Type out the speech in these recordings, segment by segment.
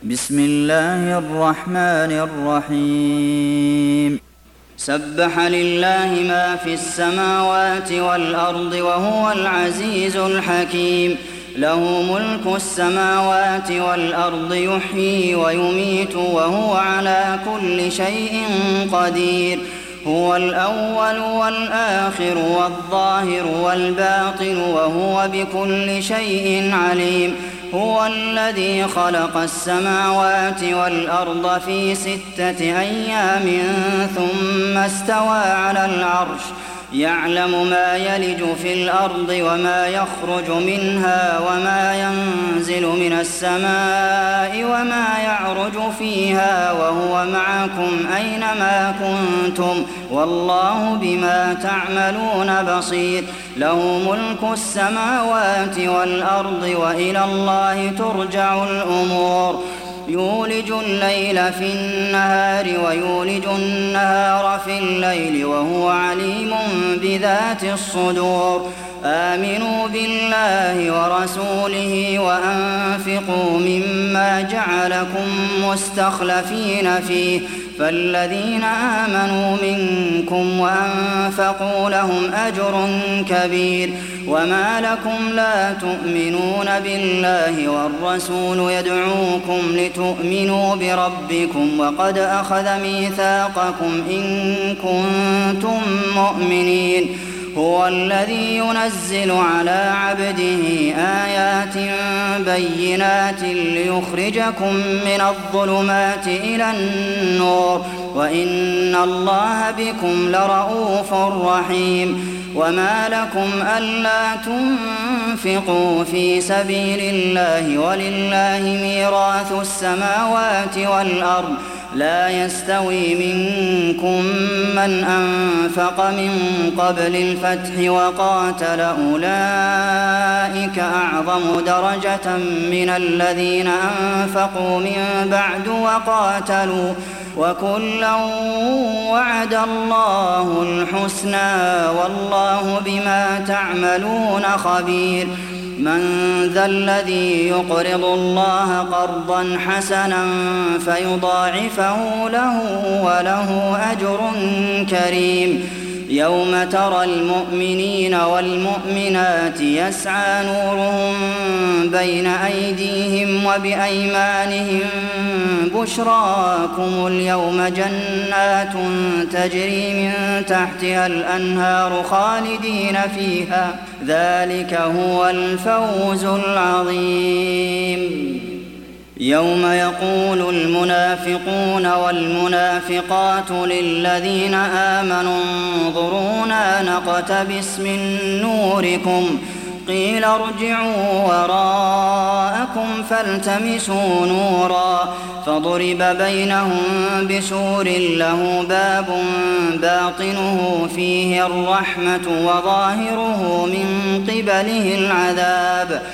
بسم الله الرحمن الرحيم سبح لله ما في السماوات والأرض وهو العزيز الحكيم له ملك السماوات والأرض يحيي ويميت وهو على كل شيء قدير هو الأول والآخر والظاهر والباطن وهو بكل شيء عليم هو الذي خلق السماوات والأرض في 6 أيام ثم استوى على العرش يعلم ما يلج في الأرض وما يخرج منها وما ينزل من السماء وما يعرج فيها وهو معكم أينما كنتم والله بما تعملون بصير له ملك السماوات والأرض وإلى الله ترجع الأمور يولج الليل في النهار ويولج النهار في الليل وهو عليم بذات الصدور آمنوا بالله ورسوله وأنفقوا مما جعلكم مستخلفين فيه فالذين آمنوا منكم وأنفقوا لهم أجر كبير وما لكم لا تؤمنون بالله والرسول يدعوكم لتؤمنوا بربكم وقد أخذ ميثاقكم إن كنتم مؤمنين هو الذي ينزل على عبده آيات بينات ليخرجكم من الظلمات إلى النور وإن الله بكم لرءوف رحيم وما لكم ألا تنفقوا في سبيل الله ولله ميراث السماوات والأرض لا يستوي منكم من أنفق من قبل الفتح وقاتل أولئك أعظم درجة من الذين أنفقوا من بعد وقاتلوا وكلا وعد الله الحسنى والله بما تعملون خبير من ذا الذي يقرض الله قرضا حسنا فيضاعفه له وله أجر كريم يوم ترى المؤمنين والمؤمنات يسعى نورهم بين أيديهم وبأيمانهم بشراكم اليوم جنات تجري من تحتها الأنهار خالدين فيها ذلك هو الفوز العظيم يوم يقول المنافقون والمنافقات للذين آمنوا انظرونا نقتبس من نوركم قيل ارجعوا وراءكم فالتمسوا نورا فضرب بينهم بسور له باب باطنه فيه الرحمة وظاهره من قبله العذاب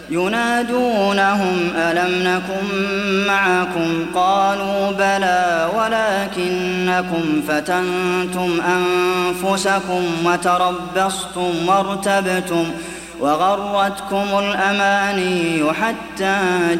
ينادونهم ألم نكن معكم قالوا بلى ولكنكم فتنتم أنفسكم وتربصتم وارتبتم وغرتكم الأماني حتى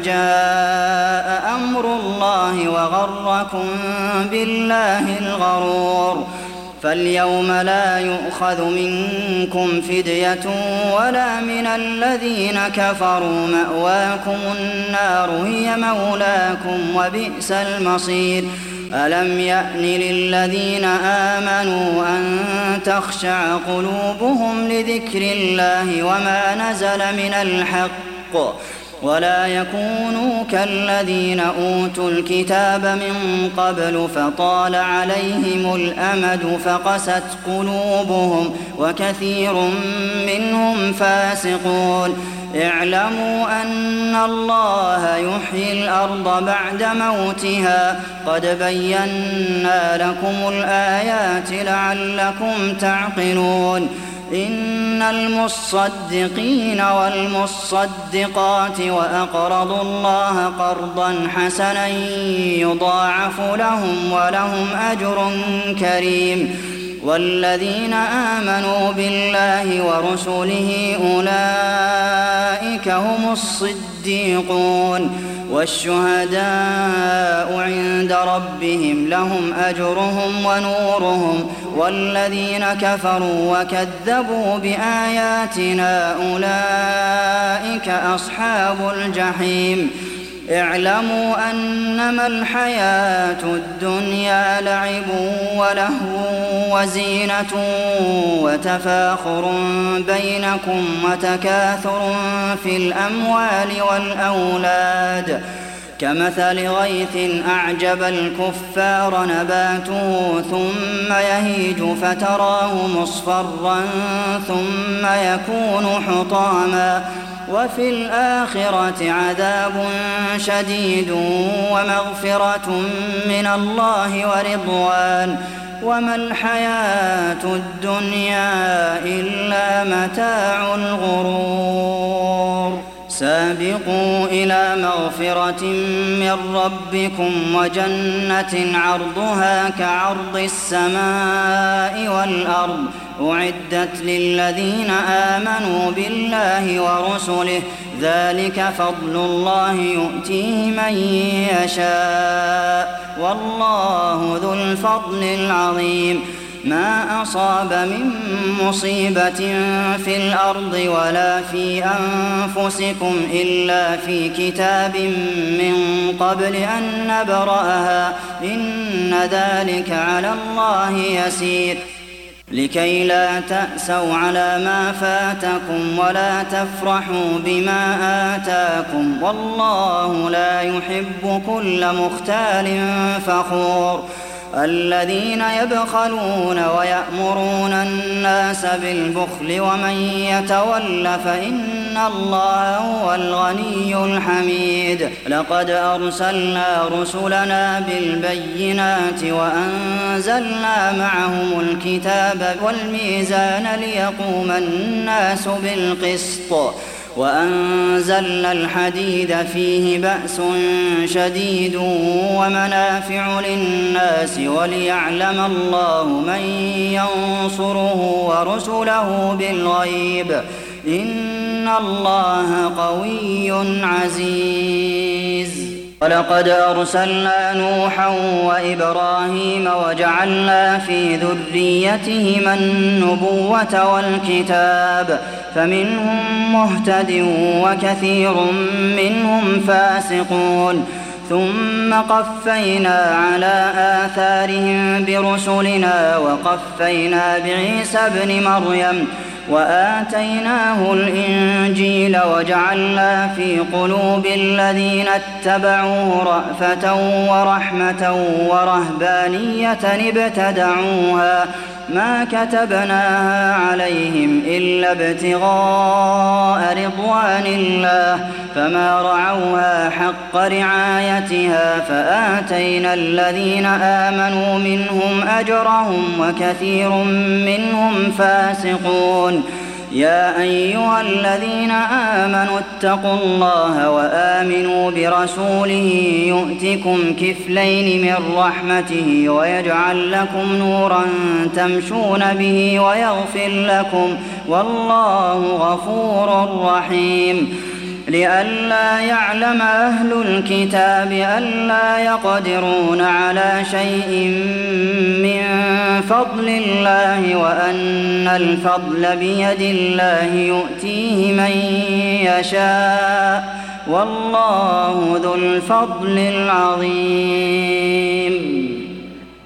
جاء أمر الله وغركم بالله الغرور فاليوم لا يؤخذ منكم فدية ولا من الذين كفروا مأواكم النار هي مولاكم وبئس المصير ألم يأن للذين آمنوا أن تخشع قلوبهم لذكر الله وما نزل من الحق ولا يكونوا كالذين أوتوا الكتاب من قبل فطال عليهم الأمد فقست قلوبهم وكثير منهم فاسقون اعلموا أن الله يحيي الأرض بعد موتها قد بينا لكم الآيات لعلكم تعقلون إن المصدقين والمصدقات وأقرضوا الله قرضا حسنا يضاعف لهم ولهم أجر كريم والذين آمنوا بالله ورسله أولئك هم الصديقون والشهداء عند ربهم لهم أجرهم ونورهم والذين كفروا وكذبوا بآياتنا أولئك أصحاب الجحيم اعلموا أنما الحياة الدنيا لعب ولهو وزينة وتفاخر بينكم وتكاثر في الأموال والأولاد كمثل غيث أعجب الكفار نباته ثم يهيج فتراه مصفرا ثم يكون حطاما وفي الآخرة عذاب شديد ومغفرة من الله ورضوان وما الحياة الدنيا إلا متاع الغرور سابقوا إلى مغفرة من ربكم وجنة عرضها كعرض السماء والأرض أعدت للذين آمنوا بالله ورسله ذلك فضل الله يؤتيه من يشاء والله ذو الفضل العظيم ما أصاب من مصيبة في الأرض ولا في أنفسكم إلا في كتاب من قبل أن نبرأها إن ذلك على الله يسير لكي لا تأسوا على ما فاتكم ولا تفرحوا بما آتاكم والله لا يحب كل مختال فخور الذين يبخلون ويأمرون الناس بالبخل ومن يتول فإن الله هو الغني الحميد لقد أرسلنا رسلنا بالبينات وأنزلنا معهم الكتاب والميزان ليقوم الناس بالقسط وأنزلنا الحديد فيه بأس شديد ومنافع للناس وليعلم الله من ينصره ورسله بالغيب إن الله قوي عزيز ولقد أرسلنا نوحا وإبراهيم وجعلنا في ذريتهما النبوة والكتاب فمنهم مهتد وكثير منهم فاسقون ثم قفينا على آثارهم برسلنا وقفينا بعيسى ابن مريم وآتيناه الإنجيل وجعلنا في قلوب الذين اتبعوه رأفة ورحمة ورهبانية ابتدعوها ما كتبناها عليهم إلا ابتغاء رضوان الله فما رعوها حق رعايتها فآتينا الذين آمنوا منهم أجرهم وكثير منهم فاسقون يا أيها الذين آمنوا اتقوا الله وآمنوا برسوله يؤتكم كفلين من رحمته ويجعل لكم نورا تمشون به ويغفر لكم والله غفور رحيم لئلا يعلم أهل الكتاب ألا يقدرون على شيء من فضل الله وأن الفضل بيد الله يؤتيه من يشاء والله ذو الفضل العظيم